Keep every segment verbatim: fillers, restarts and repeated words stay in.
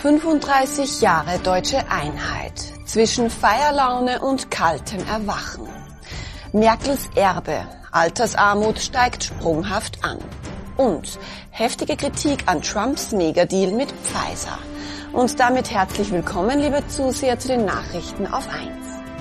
fünfunddreißig Jahre deutsche Einheit zwischen Feierlaune und kaltem Erwachen. Merkels Erbe, Altersarmut steigt sprunghaft an. Und heftige Kritik an Trumps Megadeal mit Pfizer. Und damit herzlich willkommen, liebe Zuseher, zu den Nachrichten auf eins.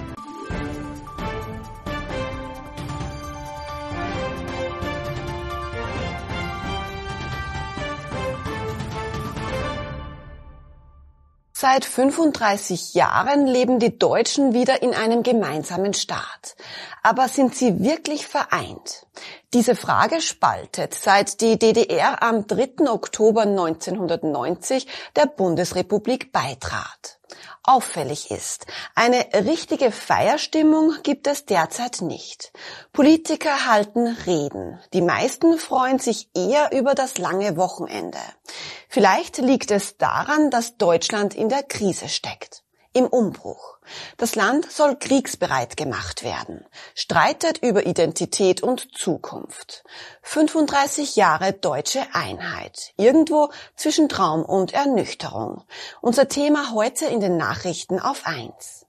Seit fünfunddreißig Jahren leben die Deutschen wieder in einem gemeinsamen Staat. Aber sind sie wirklich vereint? Diese Frage spaltet, seit die D D R am dritten Oktober neunzehnhundertneunzig der Bundesrepublik beitrat. Auffällig ist, eine richtige Feierstimmung gibt es derzeit nicht. Politiker halten Reden. Die meisten freuen sich eher über das lange Wochenende. Vielleicht liegt es daran, dass Deutschland in der Krise steckt. Im Umbruch. Das Land soll kriegsbereit gemacht werden, streitet über Identität und Zukunft. fünfunddreißig Jahre deutsche Einheit, irgendwo zwischen Traum und Ernüchterung. Unser Thema heute in den Nachrichten auf eins.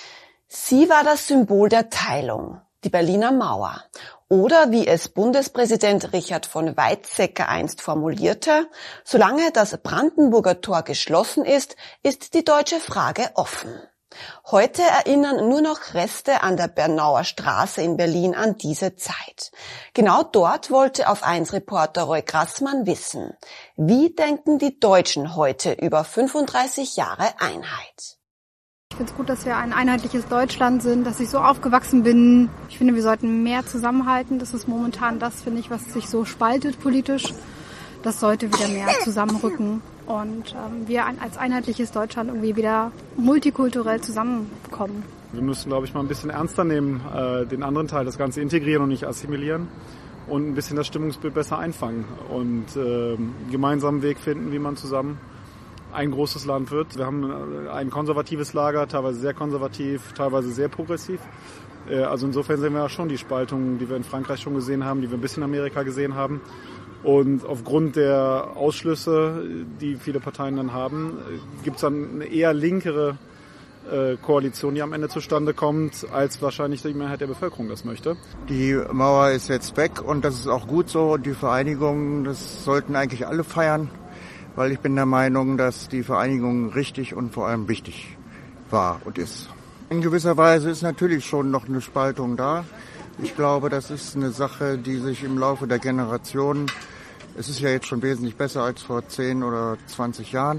Sie war das Symbol der Teilung, die Berliner Mauer. Oder wie es Bundespräsident Richard von Weizsäcker einst formulierte, solange das Brandenburger Tor geschlossen ist, ist die deutsche Frage offen. Heute erinnern nur noch Reste an der Bernauer Straße in Berlin an diese Zeit. Genau dort wollte auf eins Reporter Roy Grassmann wissen, wie denken die Deutschen heute über fünfunddreißig Jahre Einheit? Ich finde es gut, dass wir ein einheitliches Deutschland sind, dass ich so aufgewachsen bin. Ich finde, wir sollten mehr zusammenhalten. Das ist momentan das, finde ich, was sich so spaltet politisch. Das sollte wieder mehr zusammenrücken und ähm, wir als einheitliches Deutschland irgendwie wieder multikulturell zusammenkommen. Wir müssen, glaube ich, mal ein bisschen ernster nehmen, äh, den anderen Teil, das Ganze integrieren und nicht assimilieren und ein bisschen das Stimmungsbild besser einfangen und äh, einen gemeinsamen Weg finden, wie man zusammen ein großes Land wird. Wir haben ein konservatives Lager, teilweise sehr konservativ, teilweise sehr progressiv. Also insofern sehen wir ja schon die Spaltung, die wir in Frankreich schon gesehen haben, die wir ein bisschen in Amerika gesehen haben. Und aufgrund der Ausschlüsse, die viele Parteien dann haben, gibt es dann eine eher linkere Koalition, die am Ende zustande kommt, als wahrscheinlich die Mehrheit der Bevölkerung das möchte. Die Mauer ist jetzt weg und das ist auch gut so. Und die Vereinigung, das sollten eigentlich alle feiern. Weil ich bin der Meinung, dass die Vereinigung richtig und vor allem wichtig war und ist. In gewisser Weise ist natürlich schon noch eine Spaltung da. Ich glaube, das ist eine Sache, die sich im Laufe der Generationen, es ist ja jetzt schon wesentlich besser als vor zehn oder zwanzig Jahren.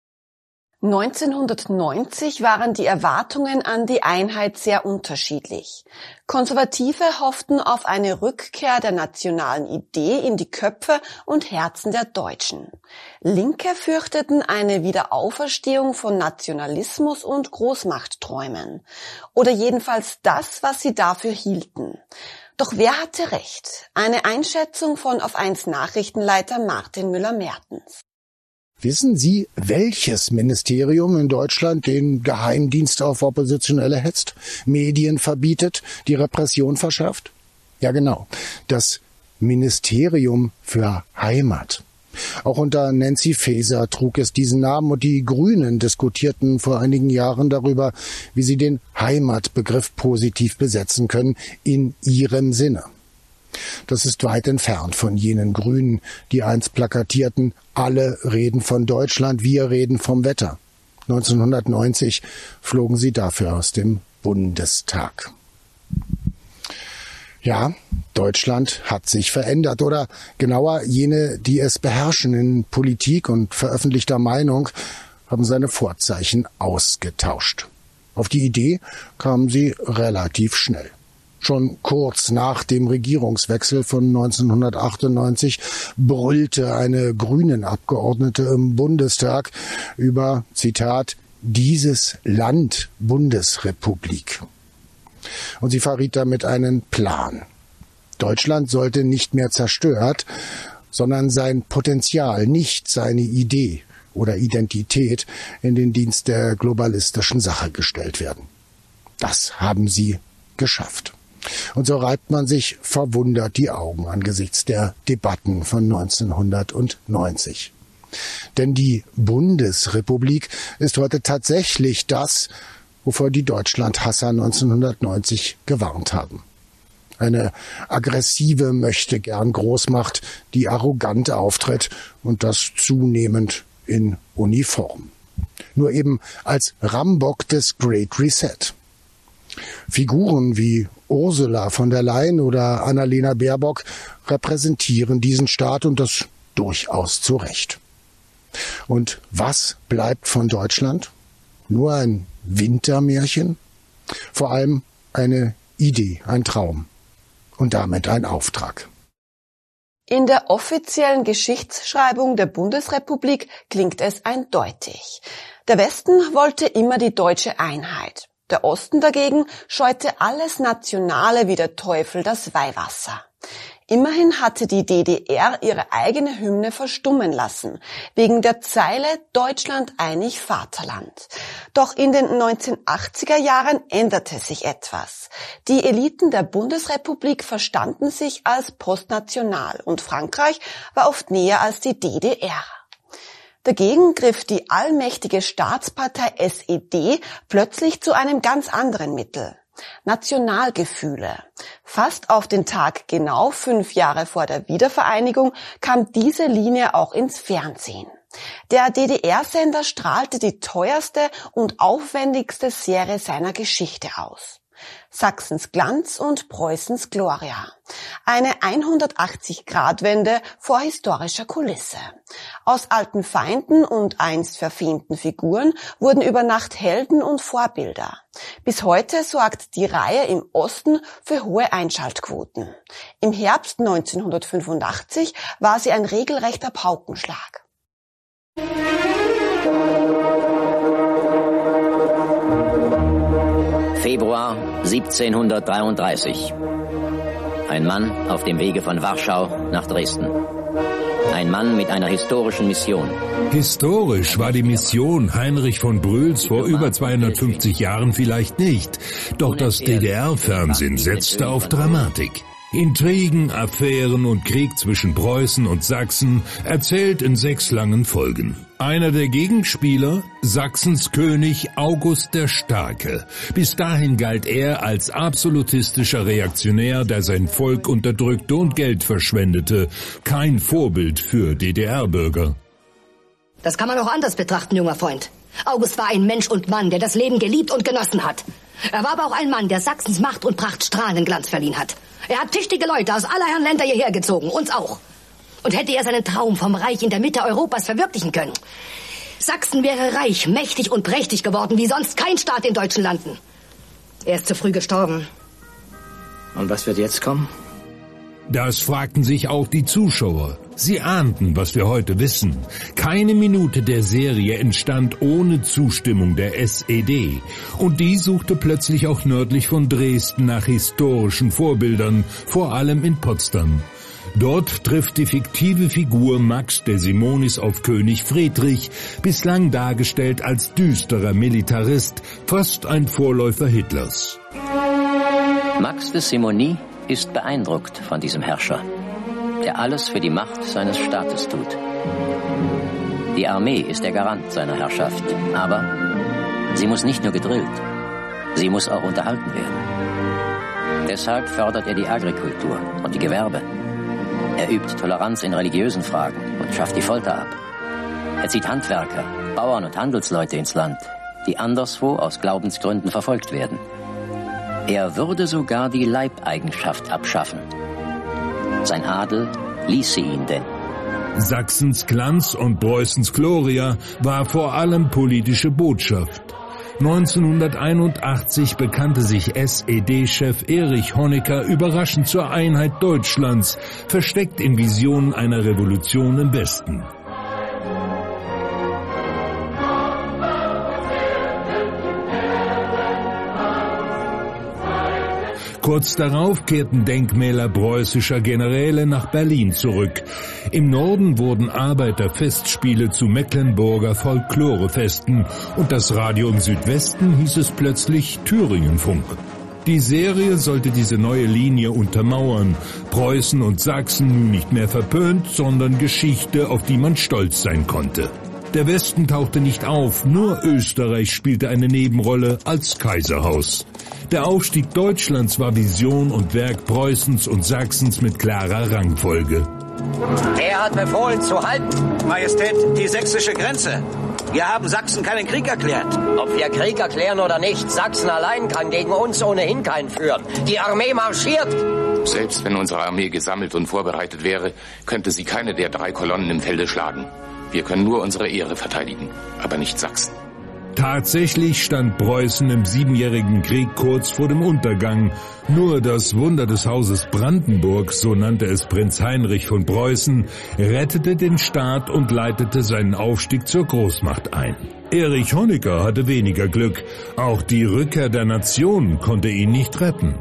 neunzehnhundertneunzig waren die Erwartungen an die Einheit sehr unterschiedlich. Konservative hofften auf eine Rückkehr der nationalen Idee in die Köpfe und Herzen der Deutschen. Linke fürchteten eine Wiederauferstehung von Nationalismus und Großmachtträumen. Oder jedenfalls das, was sie dafür hielten. Doch wer hatte recht? Eine Einschätzung von auf eins Nachrichtenleiter Martin Müller-Mertens. Wissen Sie, welches Ministerium in Deutschland den Geheimdienst auf Oppositionelle hetzt, Medien verbietet, die Repression verschärft? Ja, genau. Das Ministerium für Heimat. Auch unter Nancy Faeser trug es diesen Namen und die Grünen diskutierten vor einigen Jahren darüber, wie sie den Heimatbegriff positiv besetzen können in ihrem Sinne. Das ist weit entfernt von jenen Grünen, die einst plakatierten, alle reden von Deutschland, wir reden vom Wetter. neunzehnhundertneunzig flogen sie dafür aus dem Bundestag. Ja, Deutschland hat sich verändert, oder genauer jene, die es beherrschen in Politik und veröffentlichter Meinung, haben seine Vorzeichen ausgetauscht. Auf die Idee kamen sie relativ schnell. Schon kurz nach dem Regierungswechsel von neunzehnhundertachtundneunzig brüllte eine Grünen-Abgeordnete im Bundestag über, Zitat, dieses Land Bundesrepublik. Und sie verriet damit einen Plan. Deutschland sollte nicht mehr zerstört, sondern sein Potenzial, nicht seine Idee oder Identität in den Dienst der globalistischen Sache gestellt werden. Das haben sie geschafft. Und so reibt man sich verwundert die Augen angesichts der Debatten von neunzehnhundertneunzig. Denn die Bundesrepublik ist heute tatsächlich das, wovor die Deutschlandhasser neunzehnhundertneunzig gewarnt haben. Eine aggressive Möchtegern-Großmacht, die arrogant auftritt und das zunehmend in Uniform. Nur eben als Rambock des Great Reset. Figuren wie Ursula von der Leyen oder Annalena Baerbock repräsentieren diesen Staat und das durchaus zu Recht. Und was bleibt von Deutschland? Nur ein Wintermärchen? Vor allem eine Idee, ein Traum und damit ein Auftrag. In der offiziellen Geschichtsschreibung der Bundesrepublik klingt es eindeutig. Der Westen wollte immer die deutsche Einheit. Der Osten dagegen scheute alles Nationale wie der Teufel das Weihwasser. Immerhin hatte die D D R ihre eigene Hymne verstummen lassen, wegen der Zeile »Deutschland einig Vaterland«. Doch in den neunzehnhundertachtziger Jahren änderte sich etwas. Die Eliten der Bundesrepublik verstanden sich als postnational und Frankreich war oft näher als die D D R. Dagegen griff die allmächtige Staatspartei S E D plötzlich zu einem ganz anderen Mittel. Nationalgefühle. Fast auf den Tag genau fünf Jahre vor der Wiedervereinigung kam diese Linie auch ins Fernsehen. Der D D R-Sender strahlte die teuerste und aufwendigste Serie seiner Geschichte aus. Sachsens Glanz und Preußens Gloria. Eine hundertachtzig-Grad-Wende vor historischer Kulisse. Aus alten Feinden und einst verfemten Figuren wurden über Nacht Helden und Vorbilder. Bis heute sorgt die Reihe im Osten für hohe Einschaltquoten. Im Herbst neunzehnhundertfünfundachtzig war sie ein regelrechter Paukenschlag. Februar siebzehnhundertdreiunddreißig. Ein Mann auf dem Wege von Warschau nach Dresden. Ein Mann mit einer historischen Mission. Historisch war die Mission Heinrich von Brühls vor über zweihundertfünfzig Jahren vielleicht nicht. Doch das D D R-Fernsehen setzte auf Dramatik. Intrigen, Affären und Krieg zwischen Preußen und Sachsen, erzählt in sechs langen Folgen. Einer der Gegenspieler, Sachsens König August der Starke. Bis dahin galt er als absolutistischer Reaktionär, der sein Volk unterdrückte und Geld verschwendete. Kein Vorbild für D D R-Bürger. Das kann man auch anders betrachten, junger Freund. August war ein Mensch und Mann, der das Leben geliebt und genossen hat. Er war aber auch ein Mann, der Sachsens Macht und Pracht strahlenden Glanz verliehen hat. Er hat tüchtige Leute aus aller Herren Länder hierher gezogen, uns auch. Und hätte er seinen Traum vom Reich in der Mitte Europas verwirklichen können. Sachsen wäre reich, mächtig und prächtig geworden, wie sonst kein Staat in deutschen Landen. Er ist zu früh gestorben. Und was wird jetzt kommen? Das fragten sich auch die Zuschauer. Sie ahnten, was wir heute wissen. Keine Minute der Serie entstand ohne Zustimmung der S E D. Und die suchte plötzlich auch nördlich von Dresden nach historischen Vorbildern, vor allem in Potsdam. Dort trifft die fiktive Figur Max de Simonis auf König Friedrich, bislang dargestellt als düsterer Militarist, fast ein Vorläufer Hitlers. Max de Simony ist beeindruckt von diesem Herrscher, der alles für die Macht seines Staates tut. Die Armee ist der Garant seiner Herrschaft, aber sie muss nicht nur gedrillt, sie muss auch unterhalten werden. Deshalb fördert er die Agrikultur und die Gewerbe. Er übt Toleranz in religiösen Fragen und schafft die Folter ab. Er zieht Handwerker, Bauern und Handelsleute ins Land, die anderswo aus Glaubensgründen verfolgt werden. Er würde sogar die Leibeigenschaft abschaffen. Sein Adel ließe ihn denn. Sachsens Glanz und Preußens Gloria war vor allem politische Botschaft. neunzehnhunderteinundachtzig bekannte sich S E D-Chef Erich Honecker überraschend zur Einheit Deutschlands, versteckt in Visionen einer Revolution im Westen. Kurz darauf kehrten Denkmäler preußischer Generäle nach Berlin zurück. Im Norden wurden Arbeiterfestspiele zu Mecklenburger Folklorefesten und das Radio im Südwesten hieß es plötzlich Thüringenfunk. Die Serie sollte diese neue Linie untermauern. Preußen und Sachsen nun nicht mehr verpönt, sondern Geschichte, auf die man stolz sein konnte. Der Westen tauchte nicht auf, nur Österreich spielte eine Nebenrolle als Kaiserhaus. Der Aufstieg Deutschlands war Vision und Werk Preußens und Sachsens mit klarer Rangfolge. Er hat befohlen zu halten. Majestät, die sächsische Grenze. Wir haben Sachsen keinen Krieg erklärt. Ob wir Krieg erklären oder nicht, Sachsen allein kann gegen uns ohnehin keinen führen. Die Armee marschiert. Selbst wenn unsere Armee gesammelt und vorbereitet wäre, könnte sie keine der drei Kolonnen im Felde schlagen. Wir können nur unsere Ehre verteidigen, aber nicht Sachsen. Tatsächlich stand Preußen im Siebenjährigen Krieg kurz vor dem Untergang. Nur das Wunder des Hauses Brandenburg, so nannte es Prinz Heinrich von Preußen, rettete den Staat und leitete seinen Aufstieg zur Großmacht ein. Erich Honecker hatte weniger Glück. Auch die Rückkehr der Nation konnte ihn nicht retten.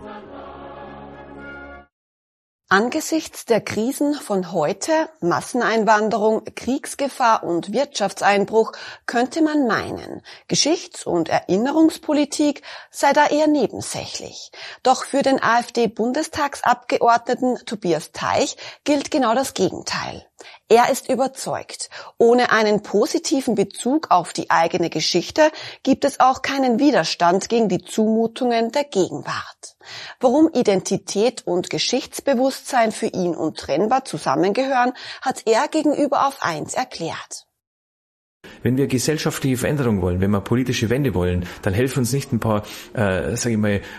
Angesichts der Krisen von heute, Masseneinwanderung, Kriegsgefahr und Wirtschaftseinbruch, könnte man meinen, Geschichts- und Erinnerungspolitik sei da eher nebensächlich. Doch für den AfD-Bundestagsabgeordneten Tobias Teich gilt genau das Gegenteil. Er ist überzeugt, ohne einen positiven Bezug auf die eigene Geschichte gibt es auch keinen Widerstand gegen die Zumutungen der Gegenwart. Warum Identität und Geschichtsbewusstsein für ihn untrennbar zusammengehören, hat er gegenüber auf eins erklärt. Wenn wir gesellschaftliche Veränderung wollen, wenn wir politische Wende wollen, dann helfen uns nicht ein paar, äh, sag ich mal, äh,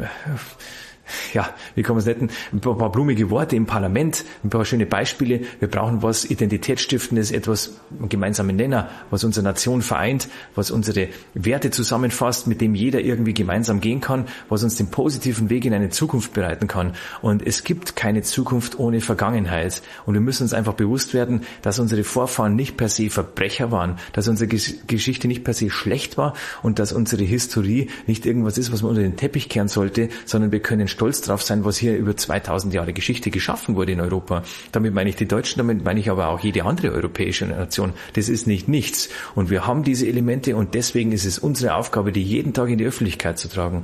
ja, wie kann man es nennen, ein paar blumige Worte im Parlament, ein paar schöne Beispiele. Wir brauchen was Identitätsstiftendes, etwas, einen gemeinsamen Nenner, was unsere Nation vereint, was unsere Werte zusammenfasst, mit dem jeder irgendwie gemeinsam gehen kann, was uns den positiven Weg in eine Zukunft bereiten kann. Und es gibt keine Zukunft ohne Vergangenheit. Und wir müssen uns einfach bewusst werden, dass unsere Vorfahren nicht per se Verbrecher waren, dass unsere Geschichte nicht per se schlecht war und dass unsere Historie nicht irgendwas ist, was man unter den Teppich kehren sollte, sondern wir können stolz drauf sein, was hier über zweitausend Jahre Geschichte geschaffen wurde in Europa. Damit meine ich die Deutschen, damit meine ich aber auch jede andere europäische Nation. Das ist nicht nichts. Und wir haben diese Elemente und deswegen ist es unsere Aufgabe, die jeden Tag in die Öffentlichkeit zu tragen.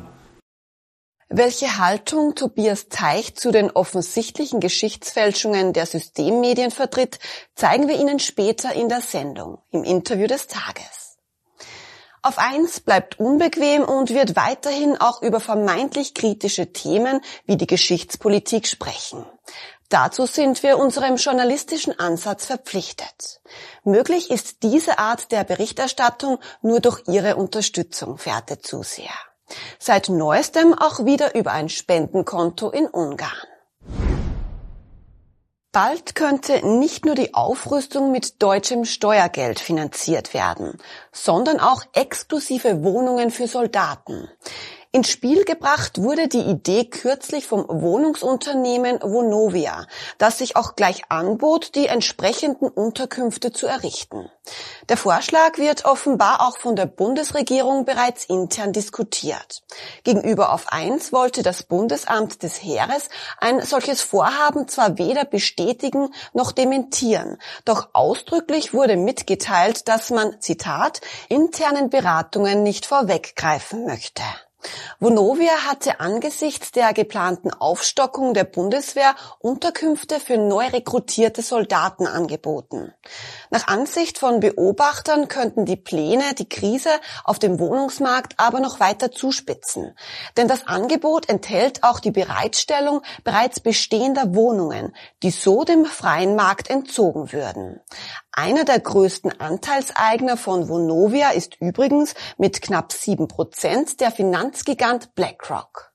Welche Haltung Tobias Teich zu den offensichtlichen Geschichtsfälschungen der Systemmedien vertritt, zeigen wir Ihnen später in der Sendung, im Interview des Tages. Auf eins bleibt unbequem und wird weiterhin auch über vermeintlich kritische Themen wie die Geschichtspolitik sprechen. Dazu sind wir unserem journalistischen Ansatz verpflichtet. Möglich ist diese Art der Berichterstattung nur durch Ihre Unterstützung, verehrte Zuseher. Seit neuestem auch wieder über ein Spendenkonto in Ungarn. Bald könnte nicht nur die Aufrüstung mit deutschem Steuergeld finanziert werden, sondern auch exklusive Wohnungen für Soldaten. Ins Spiel gebracht wurde die Idee kürzlich vom Wohnungsunternehmen Vonovia, das sich auch gleich anbot, die entsprechenden Unterkünfte zu errichten. Der Vorschlag wird offenbar auch von der Bundesregierung bereits intern diskutiert. Gegenüber auf eins wollte das Bundesamt des Heeres ein solches Vorhaben zwar weder bestätigen noch dementieren, doch ausdrücklich wurde mitgeteilt, dass man, Zitat, internen Beratungen nicht vorweggreifen möchte. Vonovia hatte angesichts der geplanten Aufstockung der Bundeswehr Unterkünfte für neu rekrutierte Soldaten angeboten. Nach Ansicht von Beobachtern könnten die Pläne die Krise auf dem Wohnungsmarkt aber noch weiter zuspitzen. Denn das Angebot enthält auch die Bereitstellung bereits bestehender Wohnungen, die so dem freien Markt entzogen würden. Einer der größten Anteilseigner von Vonovia ist übrigens mit knapp sieben Prozent der Finanzgigant BlackRock.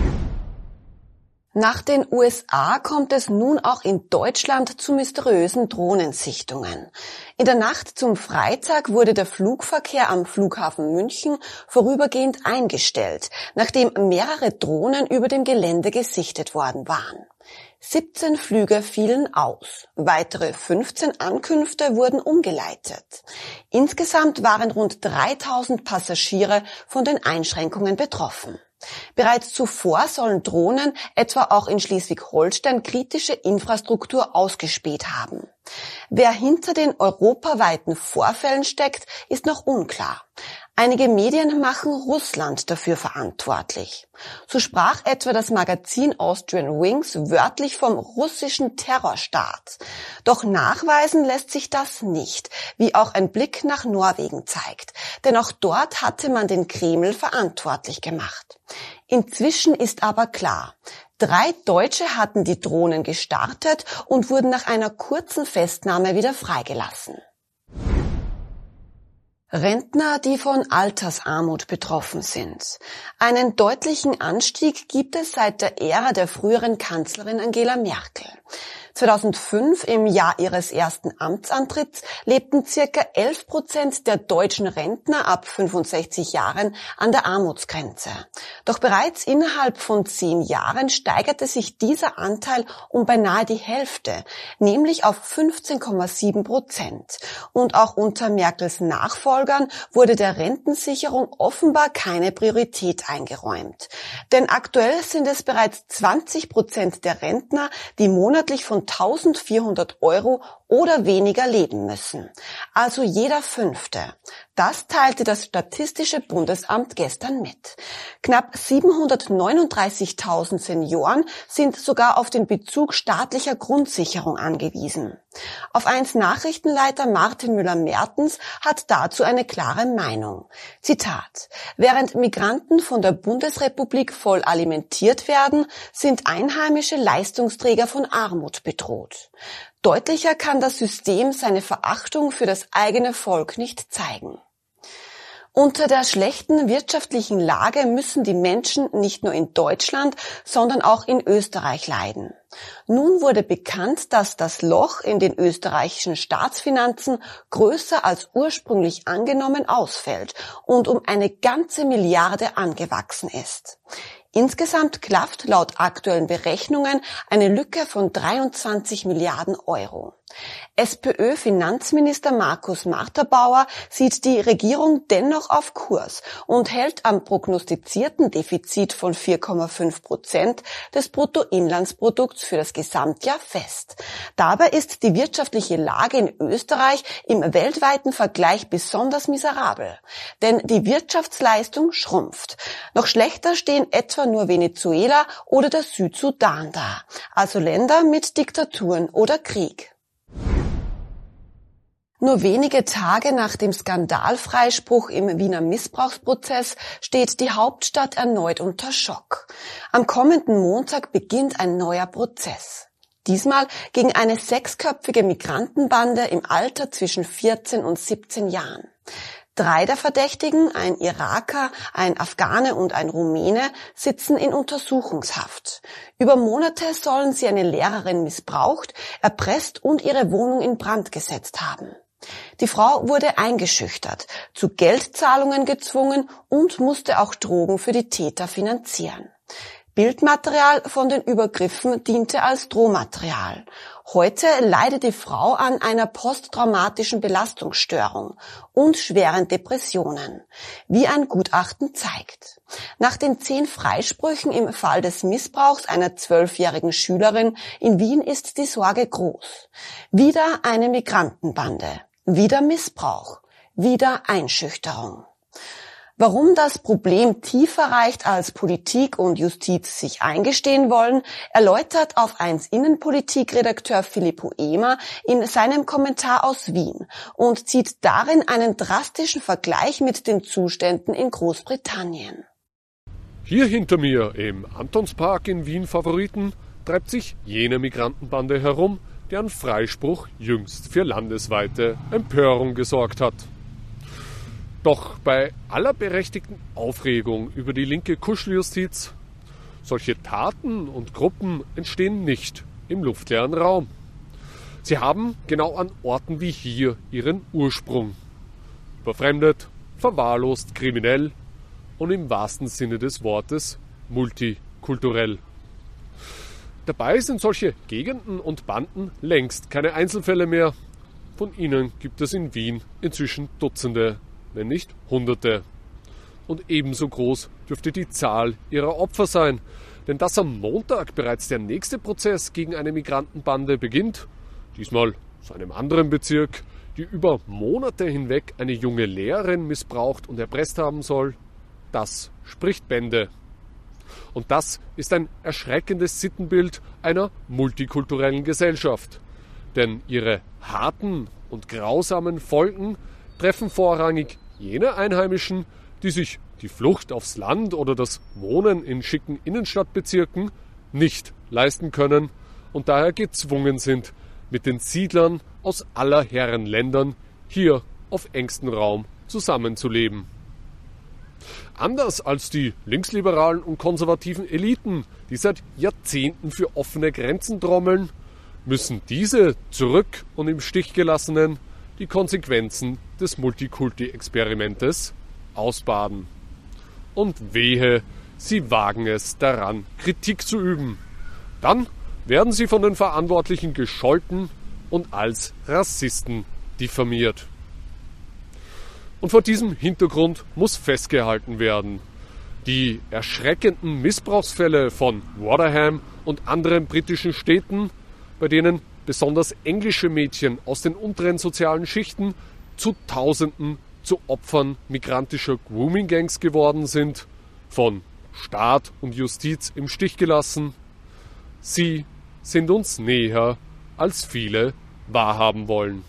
Nach den U S A kommt es nun auch in Deutschland zu mysteriösen Drohnensichtungen. In der Nacht zum Freitag wurde der Flugverkehr am Flughafen München vorübergehend eingestellt, nachdem mehrere Drohnen über dem Gelände gesichtet worden waren. siebzehn Flüge fielen aus. Weitere fünfzehn Ankünfte wurden umgeleitet. Insgesamt waren rund dreitausend Passagiere von den Einschränkungen betroffen. Bereits zuvor sollen Drohnen etwa auch in Schleswig-Holstein kritische Infrastruktur ausgespäht haben. Wer hinter den europaweiten Vorfällen steckt, ist noch unklar. Einige Medien machen Russland dafür verantwortlich. So sprach etwa das Magazin Austrian Wings wörtlich vom russischen Terrorstaat. Doch nachweisen lässt sich das nicht, wie auch ein Blick nach Norwegen zeigt. Denn auch dort hatte man den Kreml verantwortlich gemacht. Inzwischen ist aber klar, drei Deutsche hatten die Drohnen gestartet und wurden nach einer kurzen Festnahme wieder freigelassen. Rentner, die von Altersarmut betroffen sind. Einen deutlichen Anstieg gibt es seit der Ära der früheren Kanzlerin Angela Merkel. zweitausendfünf, im Jahr ihres ersten Amtsantritts, lebten circa elf Prozent der deutschen Rentner ab fünfundsechzig Jahren an der Armutsgrenze. Doch bereits innerhalb von zehn Jahren steigerte sich dieser Anteil um beinahe die Hälfte, nämlich auf fünfzehn Komma sieben Prozent. Und auch unter Merkels Nachfolgern wurde der Rentensicherung offenbar keine Priorität eingeräumt. Denn aktuell sind es bereits zwanzig Prozent der Rentner, die monatlich von eintausendvierhundert Euro oder weniger leben müssen. Also jeder Fünfte. Das teilte das Statistische Bundesamt gestern mit. Knapp siebenhundertneununddreißigtausend Senioren sind sogar auf den Bezug staatlicher Grundsicherung angewiesen. Auf eins Nachrichtenleiter Martin Müller-Mertens hat dazu eine klare Meinung. Zitat: Während Migranten von der Bundesrepublik voll alimentiert werden, sind einheimische Leistungsträger von Armut bedroht. Deutlicher kann das System seine Verachtung für das eigene Volk nicht zeigen. Unter der schlechten wirtschaftlichen Lage müssen die Menschen nicht nur in Deutschland, sondern auch in Österreich leiden. Nun wurde bekannt, dass das Loch in den österreichischen Staatsfinanzen größer als ursprünglich angenommen ausfällt und um eine ganze Milliarde angewachsen ist. Insgesamt klafft laut aktuellen Berechnungen eine Lücke von dreiundzwanzig Milliarden Euro. SPÖ-Finanzminister Markus Marterbauer sieht die Regierung dennoch auf Kurs und hält am prognostizierten Defizit von vier Komma fünf Prozent des Bruttoinlandsprodukts für das Gesamtjahr fest. Dabei ist die wirtschaftliche Lage in Österreich im weltweiten Vergleich besonders miserabel, denn die Wirtschaftsleistung schrumpft. Noch schlechter stehen etwa nur Venezuela oder der Südsudan da, also Länder mit Diktaturen oder Krieg. Nur wenige Tage nach dem Skandalfreispruch im Wiener Missbrauchsprozess steht die Hauptstadt erneut unter Schock. Am kommenden Montag beginnt ein neuer Prozess. Diesmal gegen eine sechsköpfige Migrantenbande im Alter zwischen vierzehn und siebzehn Jahren. Drei der Verdächtigen, ein Iraker, ein Afghane und ein Rumäne, sitzen in Untersuchungshaft. Über Monate sollen sie eine Lehrerin missbraucht, erpresst und ihre Wohnung in Brand gesetzt haben. Die Frau wurde eingeschüchtert, zu Geldzahlungen gezwungen und musste auch Drogen für die Täter finanzieren. Bildmaterial von den Übergriffen diente als Drohmaterial. Heute leidet die Frau an einer posttraumatischen Belastungsstörung und schweren Depressionen, wie ein Gutachten zeigt. Nach den zehn Freisprüchen im Fall des Missbrauchs einer zwölfjährigen Schülerin in Wien ist die Sorge groß. Wieder eine Migrantenbande, wieder Missbrauch, wieder Einschüchterung. Warum das Problem tiefer reicht, als Politik und Justiz sich eingestehen wollen, erläutert auf eins Innenpolitik-Redakteur Philipp Huemer in seinem Kommentar aus Wien und zieht darin einen drastischen Vergleich mit den Zuständen in Großbritannien. Hier hinter mir im Antonspark in Wien Favoriten treibt sich jene Migrantenbande herum, deren Freispruch jüngst für landesweite Empörung gesorgt hat. Doch bei aller berechtigten Aufregung über die linke Kuscheljustiz, solche Taten und Gruppen entstehen nicht im luftleeren Raum. Sie haben genau an Orten wie hier ihren Ursprung. Überfremdet, verwahrlost, kriminell und im wahrsten Sinne des Wortes multikulturell. Dabei sind solche Gegenden und Banden längst keine Einzelfälle mehr. Von ihnen gibt es in Wien inzwischen Dutzende, wenn nicht Hunderte. Und ebenso groß dürfte die Zahl ihrer Opfer sein. Denn dass am Montag bereits der nächste Prozess gegen eine Migrantenbande beginnt, diesmal aus einem anderen Bezirk, die über Monate hinweg eine junge Lehrerin missbraucht und erpresst haben soll, das spricht Bände. Und das ist ein erschreckendes Sittenbild einer multikulturellen Gesellschaft. Denn ihre harten und grausamen Folgen treffen vorrangig jene Einheimischen, die sich die Flucht aufs Land oder das Wohnen in schicken Innenstadtbezirken nicht leisten können und daher gezwungen sind, mit den Siedlern aus aller Herren Ländern hier auf engstem Raum zusammenzuleben. Anders als die linksliberalen und konservativen Eliten, die seit Jahrzehnten für offene Grenzen trommeln, müssen diese zurück und im Stich gelassenen die Konsequenzen des Multikulti-Experimentes ausbaden. Und wehe, sie wagen es daran, Kritik zu üben. Dann werden sie von den Verantwortlichen gescholten und als Rassisten diffamiert. Und vor diesem Hintergrund muss festgehalten werden, die erschreckenden Missbrauchsfälle von Rotherham und anderen britischen Städten, bei denen besonders englische Mädchen aus den unteren sozialen Schichten zu Tausenden zu Opfern migrantischer Grooming-Gangs geworden sind, von Staat und Justiz im Stich gelassen. Sie sind uns näher, als viele wahrhaben wollen.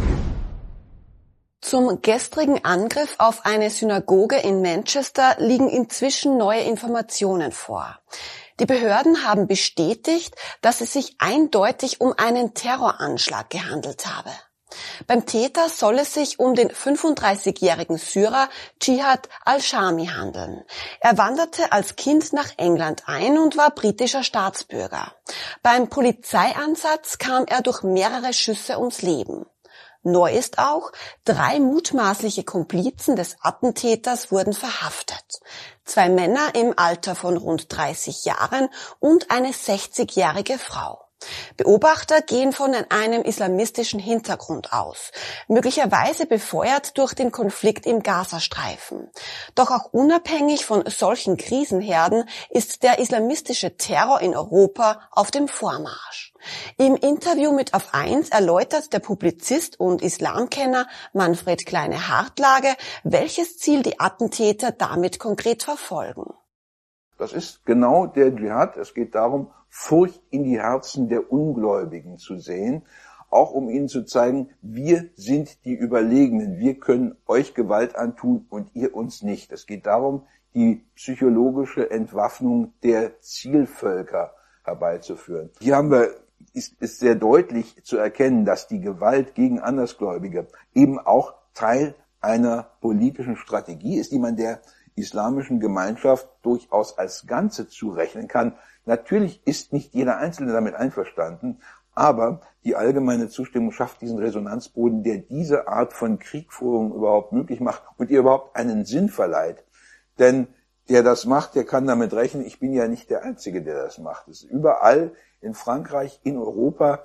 Zum gestrigen Angriff auf eine Synagoge in Manchester liegen inzwischen neue Informationen vor. Die Behörden haben bestätigt, dass es sich eindeutig um einen Terroranschlag gehandelt habe. Beim Täter soll es sich um den fünfunddreißigjährigen Syrer Jihad al-Shami handeln. Er wanderte als Kind nach England ein und war britischer Staatsbürger. Beim Polizeieinsatz kam er durch mehrere Schüsse ums Leben. Neu ist auch, drei mutmaßliche Komplizen des Attentäters wurden verhaftet. Zwei Männer im Alter von rund dreißig Jahren und eine sechzigjährige Frau. Beobachter gehen von einem islamistischen Hintergrund aus, möglicherweise befeuert durch den Konflikt im Gazastreifen. Doch auch unabhängig von solchen Krisenherden ist der islamistische Terror in Europa auf dem Vormarsch. Im Interview mit Auf eins erläutert der Publizist und Islamkenner Manfred Kleine-Hartlage, welches Ziel die Attentäter damit konkret verfolgen. Das ist genau der Dschihad. Es geht darum, Furcht in die Herzen der Ungläubigen zu sehen, auch um ihnen zu zeigen, wir sind die Überlegenen, wir können euch Gewalt antun und ihr uns nicht. Es geht darum, die psychologische Entwaffnung der Zielvölker herbeizuführen. Hier haben wir, ist, ist sehr deutlich zu erkennen, dass die Gewalt gegen Andersgläubige eben auch Teil einer politischen Strategie ist, die man der islamischen Gemeinschaft durchaus als Ganze zurechnen kann. Natürlich ist nicht jeder Einzelne damit einverstanden, aber die allgemeine Zustimmung schafft diesen Resonanzboden, der diese Art von Kriegführung überhaupt möglich macht und ihr überhaupt einen Sinn verleiht. Denn der das macht, der kann damit rechnen, ich bin ja nicht der Einzige, der das macht. Es ist überall in Frankreich, in Europa,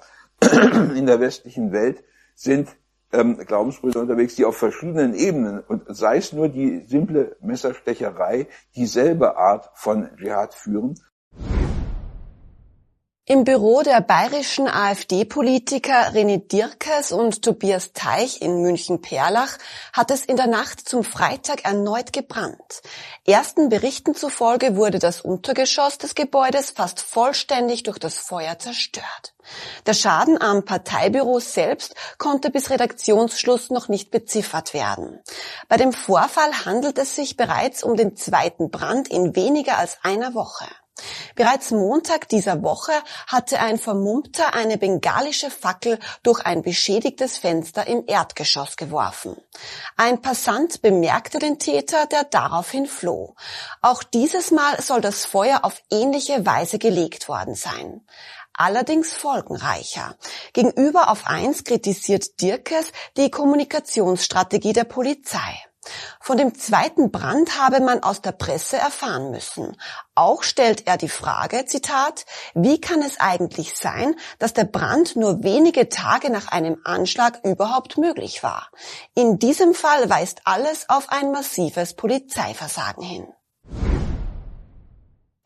in der westlichen Welt sind ähm, Glaubensbrüder unterwegs, die auf verschiedenen Ebenen, und sei es nur die simple Messerstecherei, dieselbe Art von Dschihad führen. Im Büro der bayerischen AfD-Politiker René Dierkes und Tobias Teich in München-Perlach hat es in der Nacht zum Freitag erneut gebrannt. Ersten Berichten zufolge wurde das Untergeschoss des Gebäudes fast vollständig durch das Feuer zerstört. Der Schaden am Parteibüro selbst konnte bis Redaktionsschluss noch nicht beziffert werden. Bei dem Vorfall handelt es sich bereits um den zweiten Brand in weniger als einer Woche. Bereits Montag dieser Woche hatte ein Vermummter eine bengalische Fackel durch ein beschädigtes Fenster im Erdgeschoss geworfen. Ein Passant bemerkte den Täter, der daraufhin floh. Auch dieses Mal soll das Feuer auf ähnliche Weise gelegt worden sein. Allerdings folgenreicher. Gegenüber Auf eins kritisiert Dierkes die Kommunikationsstrategie der Polizei. Von dem zweiten Brand habe man aus der Presse erfahren müssen. Auch stellt er die Frage, Zitat, wie kann es eigentlich sein, dass der Brand nur wenige Tage nach einem Anschlag überhaupt möglich war? In diesem Fall weist alles auf ein massives Polizeiversagen hin.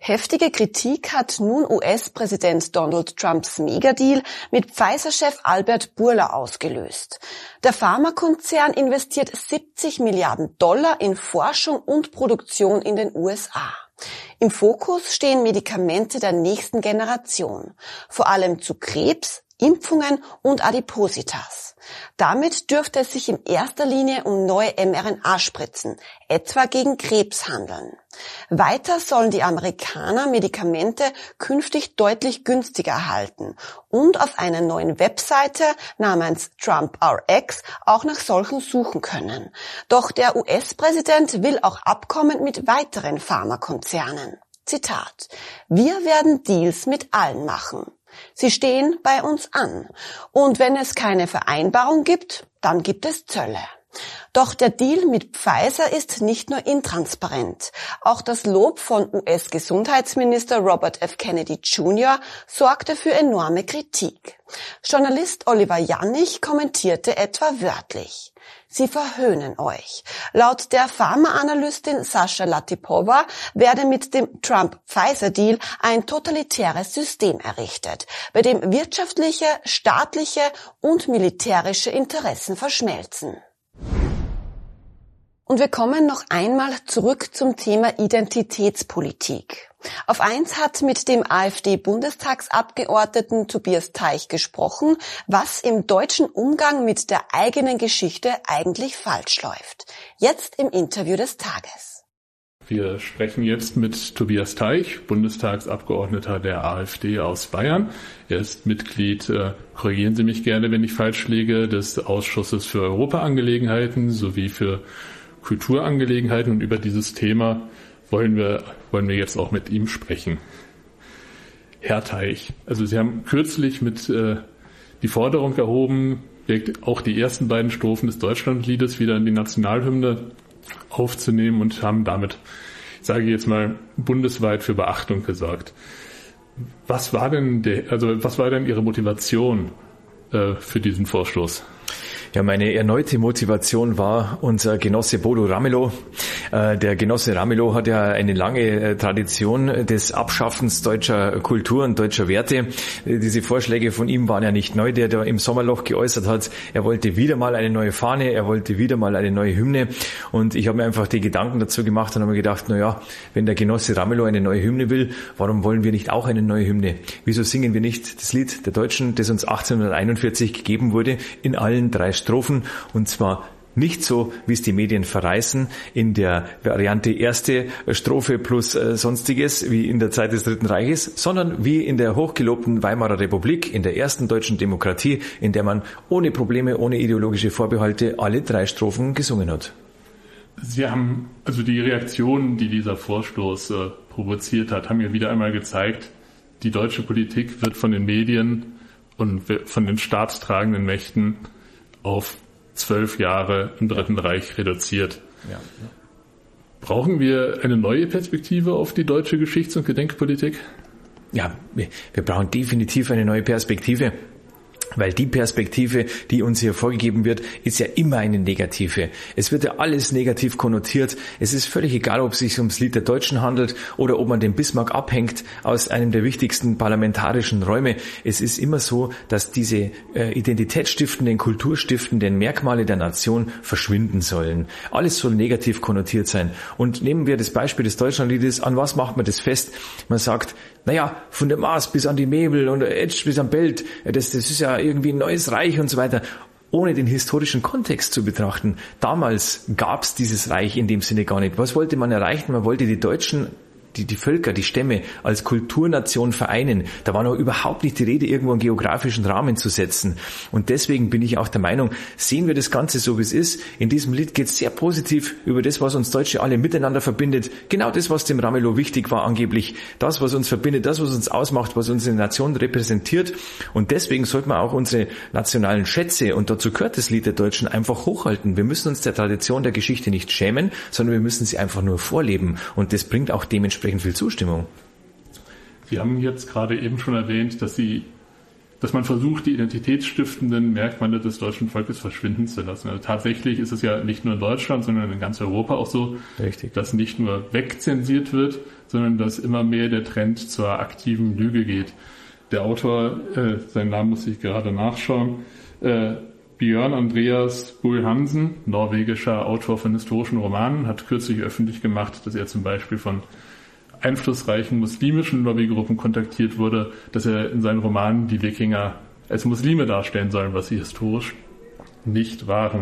Heftige Kritik hat nun U S-Präsident Donald Trumps Megadeal mit Pfizer-Chef Albert Bourla ausgelöst. Der Pharmakonzern investiert siebzig Milliarden Dollar in Forschung und Produktion in den U S A. Im Fokus stehen Medikamente der nächsten Generation, vor allem zu Krebs, Impfungen und Adipositas. Damit dürfte es sich in erster Linie um neue mRNA-Spritzen, etwa gegen Krebs, handeln. Weiter sollen die Amerikaner Medikamente künftig deutlich günstiger erhalten und auf einer neuen Webseite namens Trump R X auch nach solchen suchen können. Doch der U S-Präsident will auch Abkommen mit weiteren Pharmakonzernen. Zitat: Wir werden Deals mit allen machen. Sie stehen bei uns an. Und wenn es keine Vereinbarung gibt, dann gibt es Zölle. Doch der Deal mit Pfizer ist nicht nur intransparent. Auch das Lob von U S-Gesundheitsminister Robert F. Kennedy Junior sorgte für enorme Kritik. Journalist Oliver Janich kommentierte etwa wörtlich: Sie verhöhnen euch. Laut der Pharmaanalystin Sascha Latipova werde mit dem Trump-Pfizer-Deal ein totalitäres System errichtet, bei dem wirtschaftliche, staatliche und militärische Interessen verschmelzen. Und wir kommen noch einmal zurück zum Thema Identitätspolitik. Auf eins hat mit dem AfD-Bundestagsabgeordneten Tobias Teich gesprochen, was im deutschen Umgang mit der eigenen Geschichte eigentlich falsch läuft. Jetzt im Interview des Tages. Wir sprechen jetzt mit Tobias Teich, Bundestagsabgeordneter der AfD aus Bayern. Er ist Mitglied, äh, korrigieren Sie mich gerne, wenn ich falsch liege, des Ausschusses für Europaangelegenheiten sowie für Kulturangelegenheiten, und über dieses Thema wollen wir, wollen wir jetzt auch mit ihm sprechen. Herr Teich, also Sie haben kürzlich mit äh, die Forderung erhoben, auch die ersten beiden Strophen des Deutschlandliedes wieder in die Nationalhymne aufzunehmen und haben damit, ich sage jetzt mal, bundesweit für Beachtung gesorgt. Was war denn der, also was war denn Ihre Motivation äh, für diesen Vorstoß? Ja, meine erneute Motivation war unser Genosse Bodo Ramelow. Äh, der Genosse Ramelow hat ja eine lange äh, Tradition des Abschaffens deutscher Kultur und deutscher Werte. Äh, diese Vorschläge von ihm waren ja nicht neu, der da im Sommerloch geäußert hat. Er wollte wieder mal eine neue Fahne, er wollte wieder mal eine neue Hymne. Und ich habe mir einfach die Gedanken dazu gemacht und habe mir gedacht, na ja, wenn der Genosse Ramelow eine neue Hymne will, warum wollen wir nicht auch eine neue Hymne? Wieso singen wir nicht das Lied der Deutschen, das uns achtzehnhunderteinundvierzig gegeben wurde, in allen drei Strophen, und zwar nicht so, wie es die Medien verreißen, in der Variante erste Strophe plus äh, Sonstiges, wie in der Zeit des Dritten Reiches, sondern wie in der hochgelobten Weimarer Republik, in der ersten deutschen Demokratie, in der man ohne Probleme, ohne ideologische Vorbehalte alle drei Strophen gesungen hat. Sie haben, also die Reaktionen, die dieser Vorstoß äh, provoziert hat, haben ja wieder einmal gezeigt, die deutsche Politik wird von den Medien und von den staatstragenden Mächten auf zwölf Jahre im Dritten Reich reduziert. Ja. Brauchen wir eine neue Perspektive auf die deutsche Geschichts- und Gedenkpolitik? Ja, wir, wir brauchen definitiv eine neue Perspektive. Weil die Perspektive, die uns hier vorgegeben wird, ist ja immer eine negative. Es wird ja alles negativ konnotiert. Es ist völlig egal, ob es sich ums Lied der Deutschen handelt oder ob man den Bismarck abhängt aus einem der wichtigsten parlamentarischen Räume. Es ist immer so, dass diese äh, identitätsstiftenden, kulturstiftenden Merkmale der Nation verschwinden sollen. Alles soll negativ konnotiert sein. Und nehmen wir das Beispiel des Deutschlandliedes. An was macht man das fest? Man sagt, naja, von der Maas bis an die Mebel und der Etsch bis am Belt, das, das ist ja irgendwie ein neues Reich und so weiter, ohne den historischen Kontext zu betrachten. Damals gab es dieses Reich in dem Sinne gar nicht. Was wollte man erreichen? Man wollte die Deutschen, die, die Völker, die Stämme als Kulturnation vereinen. Da war noch überhaupt nicht die Rede, irgendwo einen geografischen Rahmen zu setzen. Und deswegen bin ich auch der Meinung, sehen wir das Ganze so, wie es ist. In diesem Lied geht es sehr positiv über das, was uns Deutsche alle miteinander verbindet. Genau das, was dem Ramelow wichtig war angeblich. Das, was uns verbindet, das, was uns ausmacht, was unsere Nation repräsentiert. Und deswegen sollte man auch unsere nationalen Schätze, und dazu gehört das Lied der Deutschen, einfach hochhalten. Wir müssen uns der Tradition der Geschichte nicht schämen, sondern wir müssen sie einfach nur vorleben. Und das bringt auch dementsprechend viel Zustimmung. Sie haben jetzt gerade eben schon erwähnt, dass Sie dass man versucht, die identitätsstiftenden Merkmale des deutschen Volkes verschwinden zu lassen. Also tatsächlich ist es ja nicht nur in Deutschland, sondern in ganz Europa auch so, Richtig. dass nicht nur wegzensiert wird, sondern dass immer mehr der Trend zur aktiven Lüge geht. Der Autor, äh, seinen Namen muss ich gerade nachschauen, äh, Björn Andreas Bull Hansen, norwegischer Autor von historischen Romanen, hat kürzlich öffentlich gemacht, dass er zum Beispiel von einflussreichen muslimischen Lobbygruppen kontaktiert wurde, dass er in seinen Romanen die Wikinger als Muslime darstellen sollen, was sie historisch nicht waren.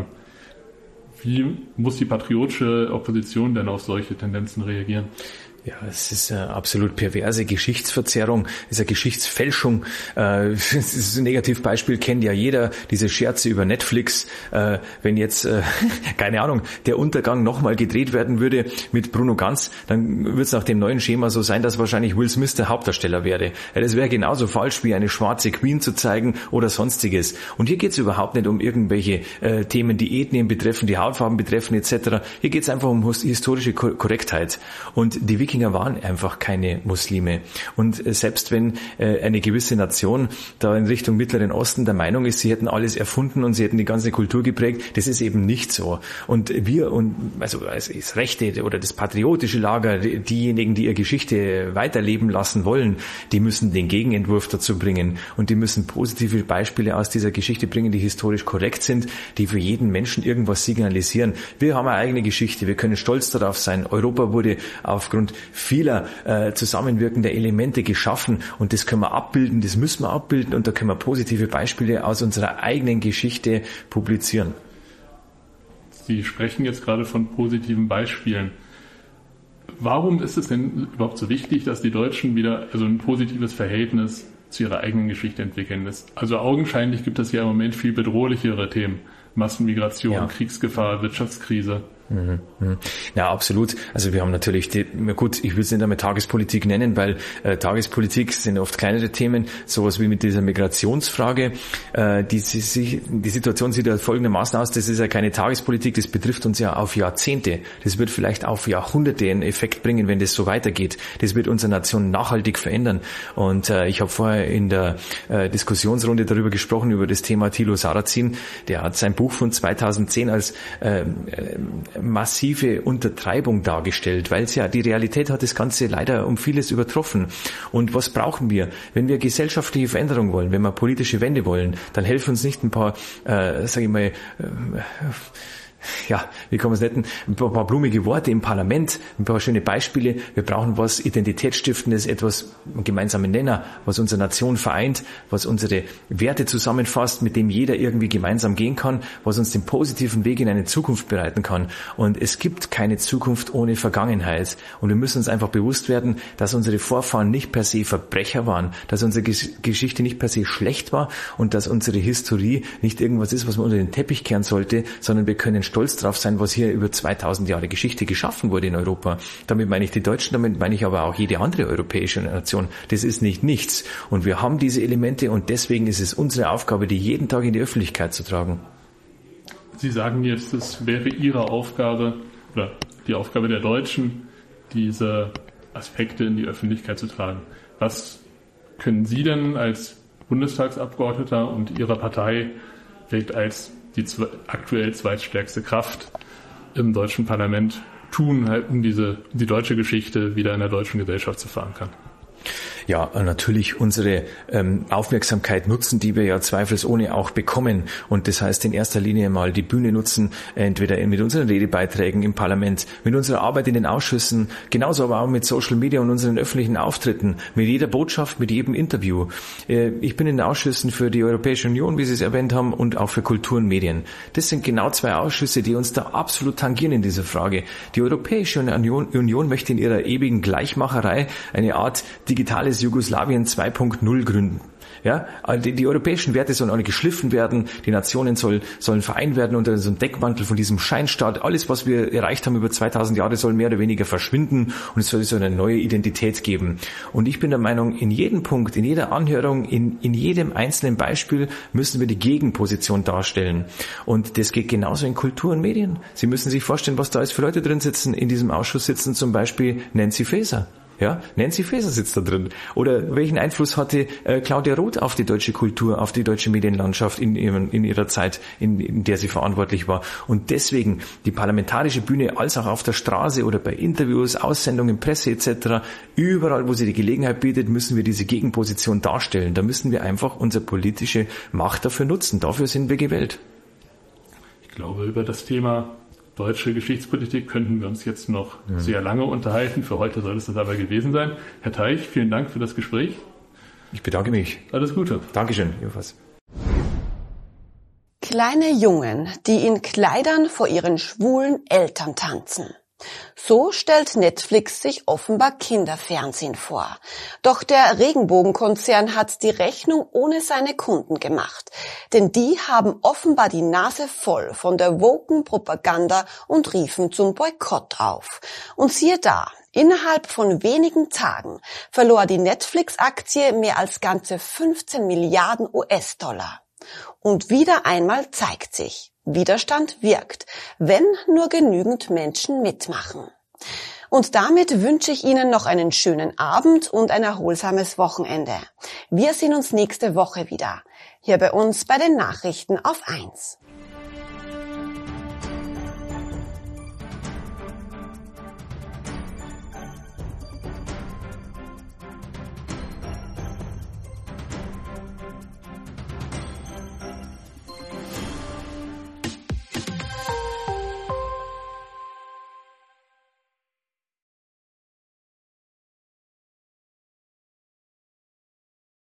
Wie muss die patriotische Opposition denn auf solche Tendenzen reagieren? Ja, es ist eine absolut perverse Geschichtsverzerrung, es ist eine Geschichtsfälschung. Das ist ein Negativbeispiel, kennt ja jeder, diese Scherze über Netflix. Wenn jetzt, keine Ahnung, der Untergang nochmal gedreht werden würde mit Bruno Ganz, dann wird es nach dem neuen Schema so sein, dass wahrscheinlich Will Smith der Hauptdarsteller wäre. Ja, das wäre genauso falsch, wie eine schwarze Queen zu zeigen oder sonstiges. Und hier geht es überhaupt nicht um irgendwelche äh, Themen, die Ethnien betreffen, die Hautfarben betreffen et cetera. Hier geht es einfach um historische Korrektheit. Und die Wikinger waren einfach keine Muslime. Und selbst wenn äh, eine gewisse Nation da in Richtung Mittleren Osten der Meinung ist, sie hätten alles erfunden und sie hätten die ganze Kultur geprägt, das ist eben nicht so. Und wir, und also das rechte oder das patriotische Lager, diejenigen, die ihre Geschichte weiterleben lassen wollen, die müssen den Gegenentwurf dazu bringen. Und die müssen positive Beispiele aus dieser Geschichte bringen, die historisch korrekt sind, die für jeden Menschen irgendwas signalisieren. Wir haben eine eigene Geschichte, wir können stolz darauf sein. Europa wurde aufgrund vieler äh, zusammenwirkender Elemente geschaffen und das können wir abbilden, das müssen wir abbilden und da können wir positive Beispiele aus unserer eigenen Geschichte publizieren. Sie sprechen jetzt gerade von positiven Beispielen. Warum ist es denn überhaupt so wichtig, dass die Deutschen wieder also ein positives Verhältnis zu ihrer eigenen Geschichte entwickeln? Also augenscheinlich gibt es ja im Moment viel bedrohlichere Themen. Massenmigration, ja. Kriegsgefahr, Wirtschaftskrise. Mhm, mhm. Ja, absolut. Also wir haben natürlich, die, gut, ich will es nicht einmal Tagespolitik nennen, weil äh, Tagespolitik sind oft kleinere Themen, sowas wie mit dieser Migrationsfrage. Äh, die, die, die Situation sieht ja folgendermaßen aus, das ist ja keine Tagespolitik, das betrifft uns ja auf Jahrzehnte. Das wird vielleicht auf Jahrhunderte einen Effekt bringen, wenn das so weitergeht. Das wird unsere Nation nachhaltig verändern. Und äh, ich habe vorher in der äh, Diskussionsrunde darüber gesprochen, über das Thema Thilo Sarrazin. Der hat sein Buch von zweitausendzehn als äh, äh, massive Untertreibung dargestellt, weil es ja, die Realität hat das Ganze leider um vieles übertroffen. Und was brauchen wir? Wenn wir gesellschaftliche Veränderung wollen, wenn wir politische Wende wollen, dann helfen uns nicht ein paar, äh, sag ich mal, äh, ja, wie kann man es nennen, ein paar, paar blumige Worte im Parlament, ein paar schöne Beispiele. Wir brauchen was Identitätsstiftendes, etwas, einen gemeinsamen Nenner, was unsere Nation vereint, was unsere Werte zusammenfasst, mit dem jeder irgendwie gemeinsam gehen kann, was uns den positiven Weg in eine Zukunft bereiten kann. Und es gibt keine Zukunft ohne Vergangenheit. Und wir müssen uns einfach bewusst werden, dass unsere Vorfahren nicht per se Verbrecher waren, dass unsere Geschichte nicht per se schlecht war und dass unsere Historie nicht irgendwas ist, was man unter den Teppich kehren sollte, sondern wir können stolz drauf sein, was hier über zweitausend Jahre Geschichte geschaffen wurde in Europa. Damit meine ich die Deutschen, damit meine ich aber auch jede andere europäische Nation. Das ist nicht nichts. Und wir haben diese Elemente und deswegen ist es unsere Aufgabe, die jeden Tag in die Öffentlichkeit zu tragen. Sie sagen jetzt, es wäre Ihre Aufgabe oder die Aufgabe der Deutschen, diese Aspekte in die Öffentlichkeit zu tragen. Was können Sie denn als Bundestagsabgeordneter und Ihrer Partei vielleicht als die aktuell zweitstärkste Kraft im deutschen Parlament tun, um diese, die deutsche Geschichte wieder in der deutschen Gesellschaft zu verankern? Ja, natürlich unsere ähm, Aufmerksamkeit nutzen, die wir ja zweifelsohne auch bekommen. Und das heißt in erster Linie mal die Bühne nutzen, entweder mit unseren Redebeiträgen im Parlament, mit unserer Arbeit in den Ausschüssen, genauso aber auch mit Social Media und unseren öffentlichen Auftritten, mit jeder Botschaft, mit jedem Interview. Äh, ich bin in den Ausschüssen für die Europäische Union, wie Sie es erwähnt haben, und auch für Kultur und Medien. Das sind genau zwei Ausschüsse, die uns da absolut tangieren in dieser Frage. Die Europäische Union, Union möchte in ihrer ewigen Gleichmacherei eine Art digitales Jugoslawien zwei Punkt null gründen. Ja, die, die europäischen Werte sollen alle geschliffen werden, die Nationen soll, sollen vereint werden unter so einem Deckmantel von diesem Scheinstaat. Alles, was wir erreicht haben über zweitausend Jahre, soll mehr oder weniger verschwinden und es soll so eine neue Identität geben. Und ich bin der Meinung, in jedem Punkt, in jeder Anhörung, in, in jedem einzelnen Beispiel müssen wir die Gegenposition darstellen. Und das geht genauso in Kultur und Medien. Sie müssen sich vorstellen, was da alles für Leute drin sitzen. In diesem Ausschuss sitzen zum Beispiel Nancy Faeser. Ja, Nancy Faeser sitzt da drin. Oder welchen Einfluss hatte äh, Claudia Roth auf die deutsche Kultur, auf die deutsche Medienlandschaft in, ihren, in ihrer Zeit, in, in der sie verantwortlich war? Und deswegen die parlamentarische Bühne als auch auf der Straße oder bei Interviews, Aussendungen, Presse et cetera, überall, wo sie die Gelegenheit bietet, müssen wir diese Gegenposition darstellen. Da müssen wir einfach unsere politische Macht dafür nutzen. Dafür sind wir gewählt. Ich glaube, über das Thema deutsche Geschichtspolitik könnten wir uns jetzt noch mhm. sehr lange unterhalten. Für heute soll es das aber gewesen sein. Herr Teich, vielen Dank für das Gespräch. Ich bedanke mich. Alles Gute. Dankeschön. Jedenfalls. Kleine Jungen, die in Kleidern vor ihren schwulen Eltern tanzen. So stellt Netflix sich offenbar Kinderfernsehen vor. Doch der Regenbogenkonzern hat die Rechnung ohne seine Kunden gemacht. Denn die haben offenbar die Nase voll von der woken Propaganda und riefen zum Boykott auf. Und siehe da, innerhalb von wenigen Tagen verlor die Netflix-Aktie mehr als ganze fünfzehn Milliarden U S-Dollar. Und wieder einmal zeigt sich, Widerstand wirkt, wenn nur genügend Menschen mitmachen. Und damit wünsche ich Ihnen noch einen schönen Abend und ein erholsames Wochenende. Wir sehen uns nächste Woche wieder, hier bei uns bei den Nachrichten auf eins.